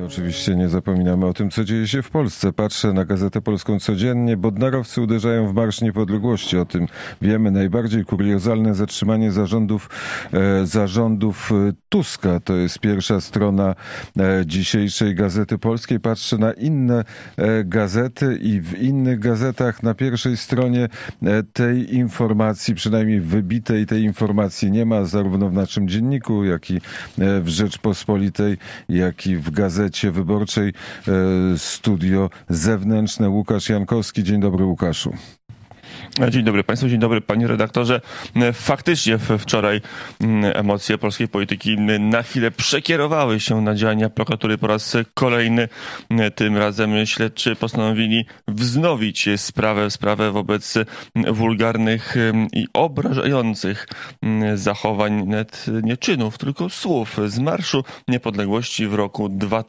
Oczywiście nie zapominamy o tym, co dzieje się w Polsce. Patrzę na Gazetę Polską codziennie. Bodnarowcy uderzają w Marsz Niepodległości. O tym wiemy. Najbardziej kuriozalne zatrzymanie zarządów Tuska. To jest pierwsza strona dzisiejszej Gazety Polskiej. Patrzę na inne gazety i w innych gazetach na pierwszej stronie tej informacji, przynajmniej wybitej tej informacji nie ma, zarówno w naszym dzienniku, jak i w Rzeczpospolitej, jak i w Gazecie Wyborczej. Studio zewnętrzne. Łukasz Jankowski. Dzień dobry, Łukaszu. Dzień dobry Państwu, dzień dobry Panie redaktorze. Faktycznie wczoraj emocje polskiej polityki na chwilę przekierowały się na działania prokuratury po raz kolejny. Tym razem śledczy postanowili wznowić sprawę wobec wulgarnych i obrażających zachowań, nawet nie czynów, tylko słów z Marszu Niepodległości w roku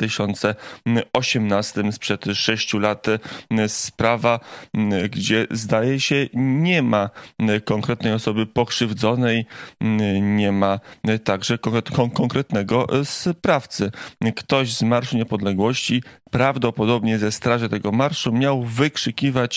2018, sprzed 6 lat. Sprawa, gdzie zdaje się nie ma konkretnej osoby pokrzywdzonej, nie ma także konkretnego sprawcy. Ktoś z Marszu Niepodległości, prawdopodobnie ze straży tego marszu, miał wykrzykiwać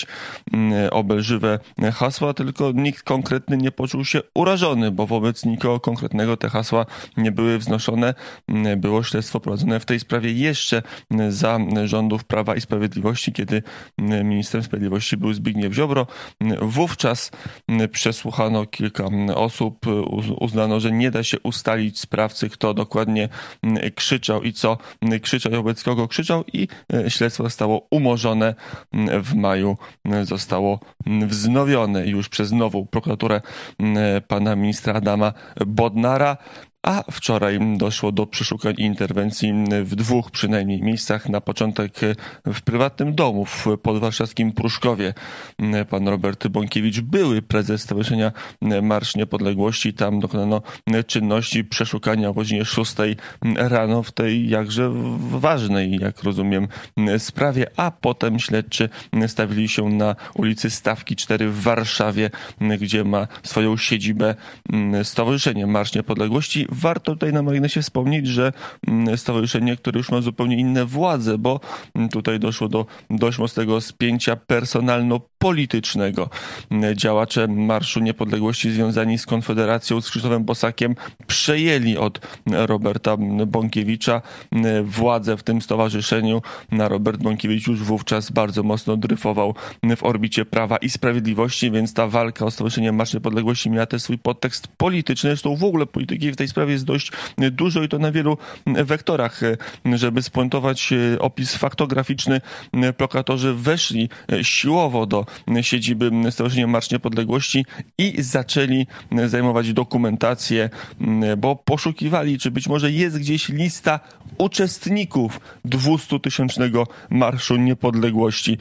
obelżywe hasła, tylko nikt konkretny nie poczuł się urażony, bo wobec nikogo konkretnego te hasła nie były wznoszone. Było śledztwo prowadzone w tej sprawie jeszcze za rządów Prawa i Sprawiedliwości, kiedy ministrem sprawiedliwości był Zbigniew Ziobro. Wówczas przesłuchano kilka osób, uznano, że nie da się ustalić sprawcy, kto dokładnie krzyczał i co krzyczał, wobec kogo krzyczał, i śledztwo zostało umorzone. W maju zostało wznowione już przez nową prokuraturę pana ministra Adama Bodnara. A wczoraj doszło do przeszukań i interwencji w 2 przynajmniej miejscach. Na początek w prywatnym domu w podwarszawskim Pruszkowie. Pan Robert Bąkiewicz, były prezes Stowarzyszenia Marsz Niepodległości. Tam dokonano czynności przeszukania o godzinie 6 rano w tej jakże ważnej, jak rozumiem, sprawie. A potem śledczy stawili się na ulicy Stawki 4 w Warszawie, gdzie ma swoją siedzibę Stowarzyszenie Marsz Niepodległości. Warto tutaj na marginesie wspomnieć, że stowarzyszenie, które już ma zupełnie inne władze, bo tutaj doszło do dość mocnego spięcia personalno-politycznego. Działacze Marszu Niepodległości związani z Konfederacją, z Krzysztofem Bosakiem, przejęli od Roberta Bąkiewicza władzę w tym stowarzyszeniu. Robert Bąkiewicz już wówczas bardzo mocno dryfował w orbicie Prawa i Sprawiedliwości, więc ta walka o Stowarzyszenie Marsz Niepodległości miała też swój podtekst polityczny. Zresztą w ogóle polityki w tej sprawie jest dość dużo i to na wielu wektorach. Żeby spuentować opis faktograficzny, prokuratorzy weszli siłowo do siedziby Stowarzyszenia Marsz Niepodległości i zaczęli zajmować dokumentację, bo poszukiwali, czy być może jest gdzieś lista uczestników 200-tysięcznego Marszu Niepodległości.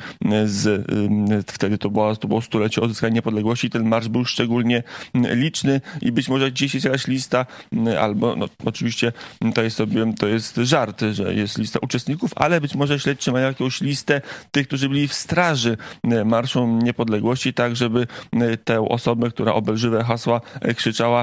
Wtedy to było stulecie odzyskania niepodległości. Ten marsz był szczególnie liczny i być może gdzieś jest jakaś lista, albo oczywiście to jest żart, że jest lista uczestników, ale być może śledczy mają jakąś listę tych, którzy byli w straży Marszu Niepodległości, tak żeby tę osobę, która obelżywe hasła krzyczała,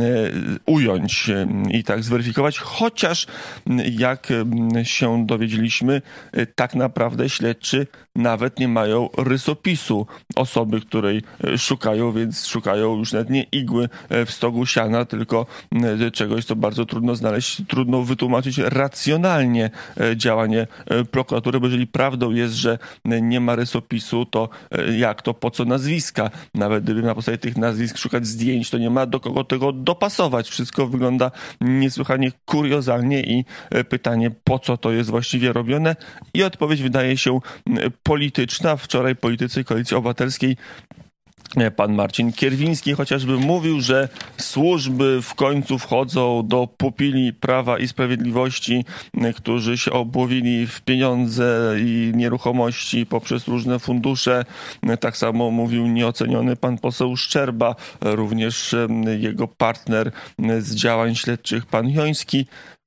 ująć i tak zweryfikować. Chociaż jak się dowiedzieliśmy, tak naprawdę śledczy nawet nie mają rysopisu osoby, której szukają, więc szukają już nawet nie igły w stogu siana, tylko czegoś, co bardzo trudno znaleźć, trudno wytłumaczyć racjonalnie działanie prokuratury, bo jeżeli prawdą jest, że nie ma rysopisu, to jak to, po co nazwiska? Nawet gdyby na podstawie tych nazwisk szukać zdjęć, to nie ma do kogo tego dopasować. Wszystko wygląda niesłychanie kuriozalnie i pytanie, po co to jest właściwie robione? I odpowiedź wydaje się polityczna. Wczoraj politycy Koalicji Obywatelskiej, pan Marcin Kierwiński chociażby, mówił, że służby w końcu wchodzą do pupili Prawa i Sprawiedliwości, którzy się obłowili w pieniądze i nieruchomości poprzez różne fundusze. Tak samo mówił nieoceniony pan poseł Szczerba, również jego partner z działań śledczych, pan Joński.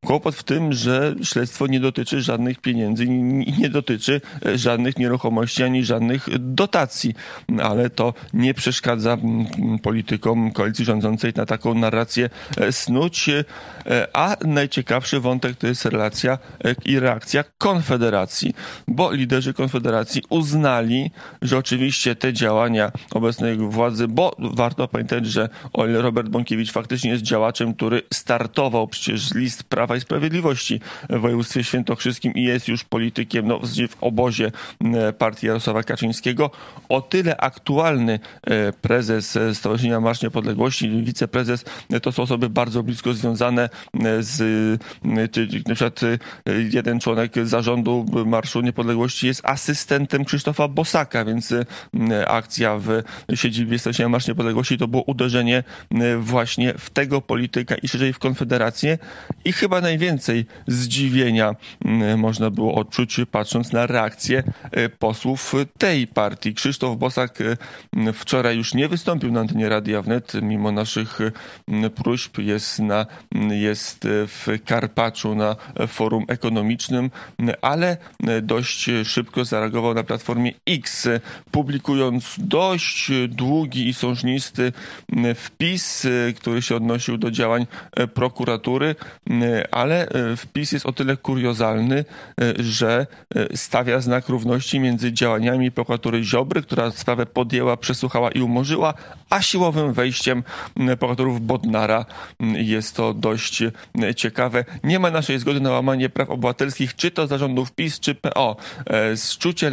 Kłopot w tym, że śledztwo nie dotyczy żadnych pieniędzy i nie dotyczy żadnych nieruchomości ani żadnych dotacji, ale to nie przeszkadza politykom koalicji rządzącej na taką narrację snuć, a najciekawszy wątek to jest relacja i reakcja Konfederacji, bo liderzy Konfederacji uznali, że oczywiście te działania obecnej władzy, bo warto pamiętać, że o ile Robert Bąkiewicz faktycznie jest działaczem, który startował przecież z list Prawa i Sprawiedliwości w województwie świętokrzyskim i jest już politykiem w obozie partii Jarosława Kaczyńskiego, o tyle aktualny prezes Stowarzyszenia Marsz Niepodległości, wiceprezes, to są osoby bardzo blisko związane z, na przykład jeden członek zarządu Marszu Niepodległości jest asystentem Krzysztofa Bosaka, więc akcja w siedzibie Stowarzyszenia Marsz Niepodległości to było uderzenie właśnie w tego polityka i szerzej w Konfederację i chyba najwięcej zdziwienia można było odczuć, patrząc na reakcję posłów tej partii. Krzysztof Bosak wczoraj już nie wystąpił na antenie Radia Wnet, mimo naszych próśb, jest w Karpaczu na forum ekonomicznym, ale dość szybko zareagował na platformie X, publikując dość długi i sążnisty wpis, który się odnosił do działań prokuratury, ale wpis jest o tyle kuriozalny, że stawia znak równości między działaniami prokuratury Ziobry, która sprawę podjęła, przesłuchała i umorzyła, a siłowym wejściem prokuratorów Bodnara. Jest to dość ciekawe. Nie ma naszej zgody na łamanie praw obywatelskich, czy to zarządów PiS, czy PO. Sztucznie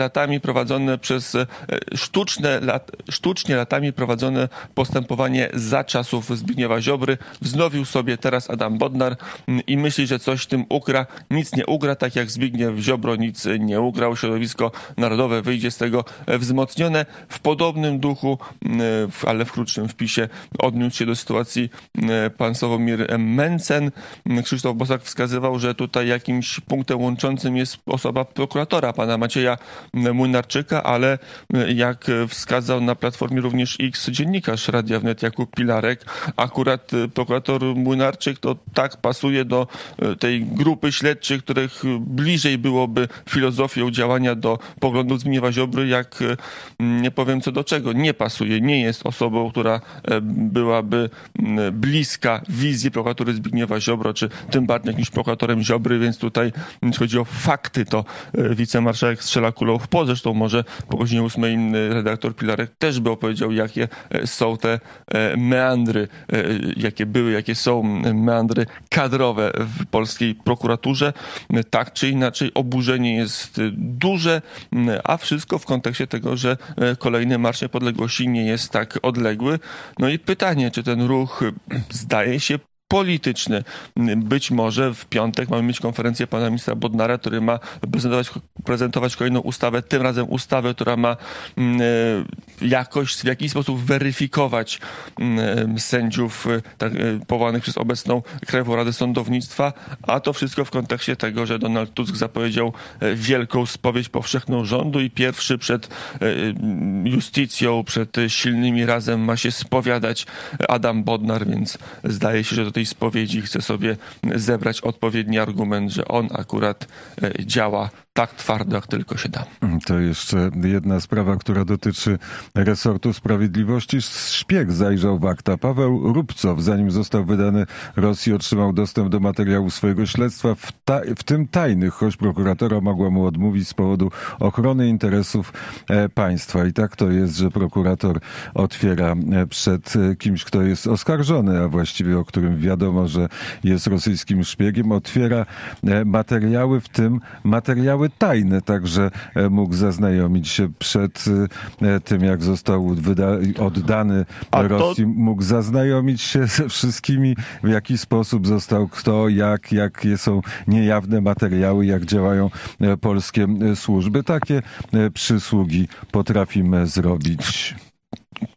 latami prowadzone postępowanie za czasów Zbigniewa Ziobry wznowił sobie teraz Adam Bodnar i myśli, że coś tym ugra. Nic nie ugra, tak jak Zbigniew Ziobro nic nie ugrał. Środowisko narodowe wyjdzie z tego wzmocnione. W podobnym duchu, ale w krótszym wpisie odniósł się do sytuacji pan Sławomir Mencen. Krzysztof Bosak wskazywał, że tutaj jakimś punktem łączącym jest osoba prokuratora, pana Macieja Młynarczyka, ale jak wskazał na platformie również X dziennikarz Radia Wnet Jakub Pilarek, akurat prokurator Młynarczyk to tak pasuje do tej grupy śledczych, których bliżej byłoby filozofią działania do poglądów Zbigniewa Ziobry, jak nie powiem co do czego. Nie pasuje, nie jest osobą, która byłaby bliska wizji prokuratury Zbigniewa Ziobro, czy tym bardziej jakimś prokuratorem Ziobry, więc tutaj, jeśli chodzi o fakty, to wicemarszałek strzela kulą w płot. Zresztą może po godzinie 8 redaktor Pilarek też by opowiedział, jakie są te meandry, jakie były, jakie są meandry kadrowe w polskiej prokuraturze. Tak czy inaczej oburzenie jest duże, a wszystko w kontekście tego, że kolejny Marsz Niepodległości nie jest tak odległy. No i pytanie, czy ten ruch zdaje się polityczny. Być może w piątek mamy mieć konferencję pana ministra Bodnara, który ma prezentować kolejną ustawę, tym razem ustawę, która ma w jakiś sposób weryfikować sędziów powołanych przez obecną Krajową Radę Sądownictwa, a to wszystko w kontekście tego, że Donald Tusk zapowiedział wielką spowiedź powszechną rządu i pierwszy przed justicją, przed silnymi razem ma się spowiadać Adam Bodnar, więc zdaje się, że do tej spowiedzi chce sobie zebrać odpowiedni argument, że on akurat działa tak twardo, jak tylko się da. To jeszcze jedna sprawa, która dotyczy resortu sprawiedliwości. Szpieg zajrzał w akta. Paweł Rubcow, zanim został wydany Rosji, otrzymał dostęp do materiału swojego śledztwa, w tym tajnych, choć prokuratora mogła mu odmówić z powodu ochrony interesów państwa. I tak to jest, że prokurator otwiera przed kimś, kto jest oskarżony, a właściwie o którym wiadomo, że jest rosyjskim szpiegiem, otwiera materiały, w tym materiały tajne, także mógł zaznajomić się przed tym, jak został oddany Rosji, mógł zaznajomić się ze wszystkimi, w jaki sposób został kto, jakie są niejawne materiały, jak działają polskie służby. Takie przysługi potrafimy zrobić.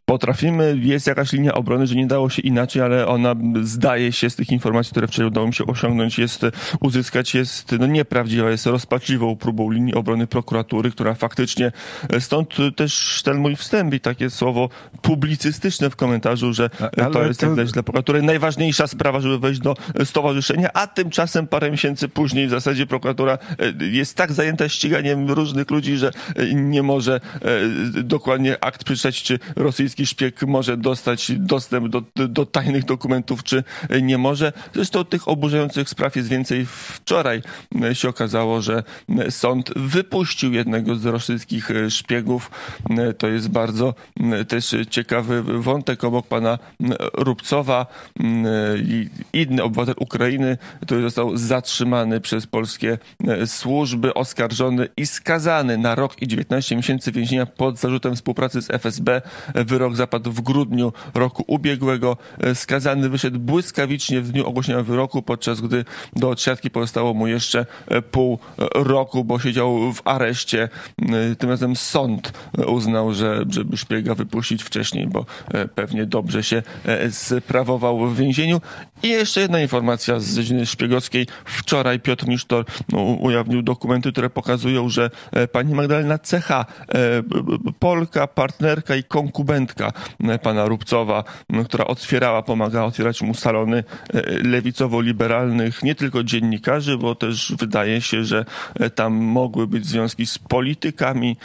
potrafimy, jest jakaś linia obrony, że nie dało się inaczej, ale ona zdaje się z tych informacji, które wczoraj udało mi się osiągnąć, uzyskać, jest nieprawdziwa, jest rozpaczliwą próbą linii obrony prokuratury, która faktycznie, stąd też ten mój wstęp i takie słowo publicystyczne w komentarzu, że to jest dla prokuratury najważniejsza sprawa, żeby wejść do stowarzyszenia, a tymczasem parę miesięcy później w zasadzie prokuratura jest tak zajęta ściganiem różnych ludzi, że nie może dokładnie akt przeczytać, czy rosyjski szpieg może dostać dostęp do tajnych dokumentów, czy nie może. Zresztą tych oburzających spraw jest więcej. Wczoraj się okazało, że sąd wypuścił jednego z rosyjskich szpiegów. To jest bardzo też ciekawy wątek obok pana Rubcowa. Inny obywatel Ukrainy, który został zatrzymany przez polskie służby, oskarżony i skazany na rok i 19 miesięcy więzienia pod zarzutem współpracy z FSB. Wyrok zapadł w grudniu roku ubiegłego. Skazany wyszedł błyskawicznie w dniu ogłoszenia wyroku, podczas gdy do odsiadki pozostało mu jeszcze pół roku, bo siedział w areszcie. Tym razem sąd uznał, żeby szpiega wypuścić wcześniej, bo pewnie dobrze się sprawował w więzieniu. I jeszcze jedna informacja z dziedziny szpiegowskiej. Wczoraj Piotr Nisztor ujawnił dokumenty, które pokazują, że pani Magdalena Cecha, Polka, partnerka i konkubentka pana Rubcowa, która pomagała otwierać mu salony lewicowo-liberalnych, nie tylko dziennikarzy, bo też wydaje się, że tam mogły być związki z politykami,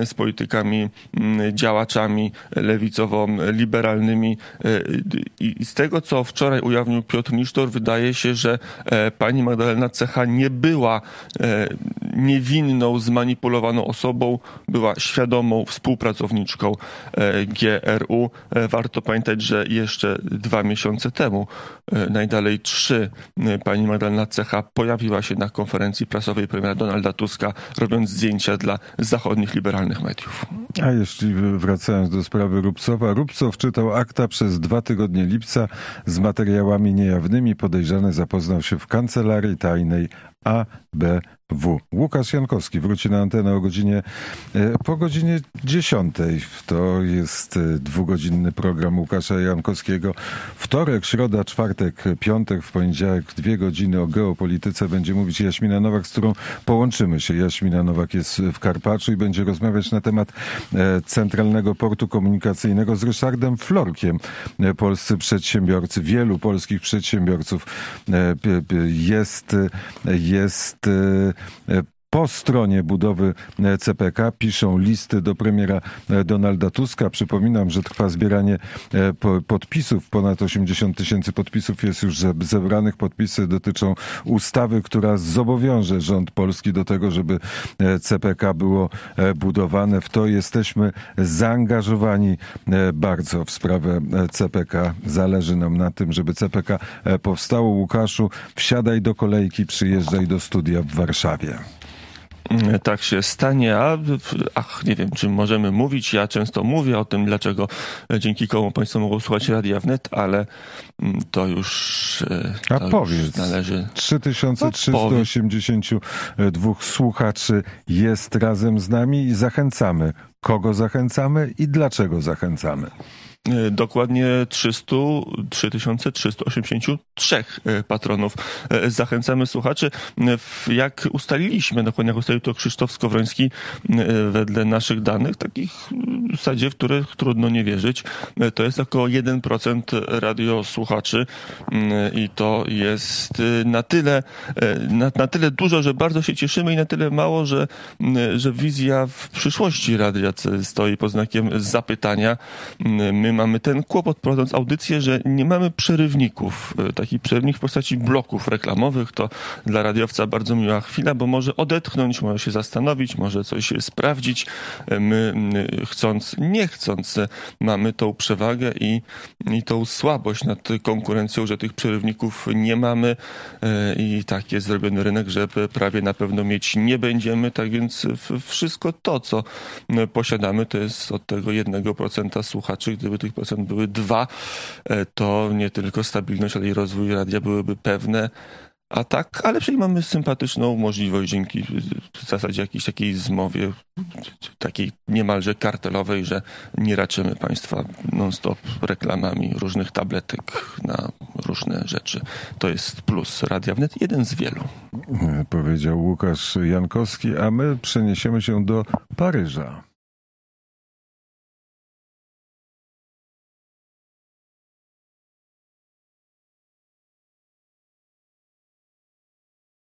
działaczami lewicowo-liberalnymi. I z tego, co wczoraj ujawnił Piotr Nisztor, wydaje się, że pani Magdalena Cecha nie była niewinną, zmanipulowaną osobą, była świadomą współpracowniczką GRU. Warto pamiętać, że jeszcze 2 miesiące temu, najdalej 3, pani Magdalena Cecha pojawiła się na konferencji prasowej premiera Donalda Tuska, robiąc zdjęcia dla zachodnich liberalnych mediów. A jeśli wracając do sprawy Rubcowa, Rubcow czytał akta przez 2 tygodnie lipca z materiałami niejawnymi. Podejrzany zapoznał się w kancelarii tajnej ABW. Łukasz Jankowski wróci na antenę po godzinie 10. To jest 2-godzinny program Łukasza Jankowskiego. Wtorek, środa, czwartek, piątek, w poniedziałek 2 godziny o geopolityce będzie mówić Jaśmina Nowak, z którą połączymy się. Jaśmina Nowak jest w Karpaczu i będzie rozmawiać na temat Centralnego Portu Komunikacyjnego z Ryszardem Florkiem. Polscy przedsiębiorcy, wielu polskich przedsiębiorców jest po stronie budowy CPK, piszą listy do premiera Donalda Tuska. Przypominam, że trwa zbieranie podpisów. Ponad 80 000 podpisów jest już zebranych. Podpisy dotyczą ustawy, która zobowiąże rząd polski do tego, żeby CPK było budowane. W to jesteśmy zaangażowani bardzo w sprawę CPK. Zależy nam na tym, żeby CPK powstało. Łukaszu, wsiadaj do kolejki, przyjeżdżaj do studia w Warszawie. Tak się stanie, nie wiem, czy możemy mówić. Ja często mówię o tym, dlaczego, dzięki komu państwo mogą słuchać Radia Wnet, ale to już należy... 3382 słuchaczy jest razem z nami i zachęcamy. Kogo zachęcamy i dlaczego zachęcamy? Dokładnie 3383 patronów. Zachęcamy słuchaczy. Jak ustaliliśmy, dokładnie jak ustalił to Krzysztof Skowroński, wedle naszych danych, takich w zasadzie, w których trudno nie wierzyć, to jest około 1% radiosłuchaczy i to jest na tyle dużo, że bardzo się cieszymy i na tyle mało, że wizja w przyszłości radia stoi pod znakiem zapytania. My mamy ten kłopot, prowadząc audycję, że nie mamy przerywników. Taki przerywnik w postaci bloków reklamowych to dla radiowca bardzo miła chwila, bo może odetchnąć, może się zastanowić, może coś sprawdzić. My chcąc, nie chcąc, mamy tą przewagę i tą słabość nad konkurencją, że tych przerywników nie mamy i tak jest zrobiony rynek, że prawie na pewno mieć nie będziemy. Tak więc wszystko to, co posiadamy, to jest od tego 1% słuchaczy. Gdyby tych procent były 2, to nie tylko stabilność, ale i rozwój radia byłyby pewne. A tak, ale przecież mamy sympatyczną możliwość dzięki w zasadzie jakiejś takiej zmowie, takiej niemalże kartelowej, że nie raczymy państwa non-stop reklamami różnych tabletek na różne rzeczy. To jest plus Radia Wnet, jeden z wielu. Powiedział Łukasz Jankowski, a my przeniesiemy się do Paryża.